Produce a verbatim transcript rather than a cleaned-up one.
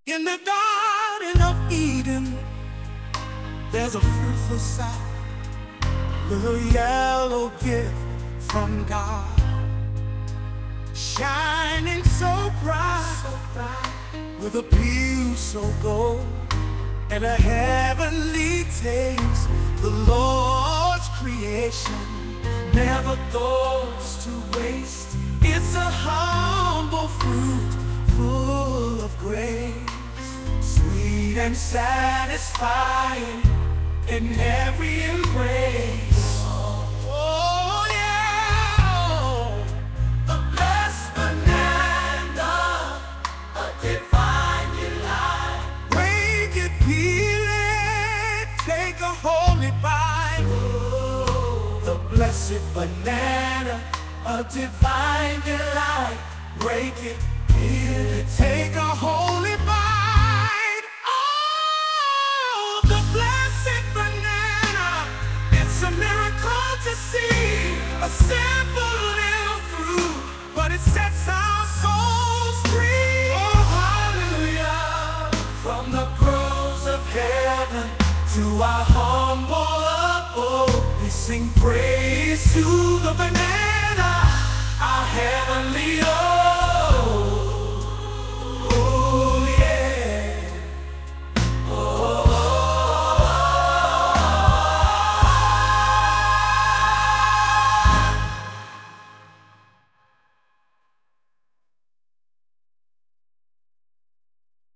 In the Garden of Eden, there's a fruitful side, little yellow gift from God, shining so bright, so bright, with a pew so gold, and a heavenly taste. The Lord's creation never goes to waste. It's a humble fruit full of grace, sweet and satisfying in every embrace. Oh yeah, the blessed banana, a divine delight. Break it, peel it, take a holy bite. Oh, the blessed banana, a divine delight. Break it, peel it, take a holy bite. Oh, the blessed banana, it's a miracle to see. A simple little fruit, but it sets our souls free. Oh, hallelujah. From the groves of heaven to our humble abode, we sing praise to the banana, our heavenly own.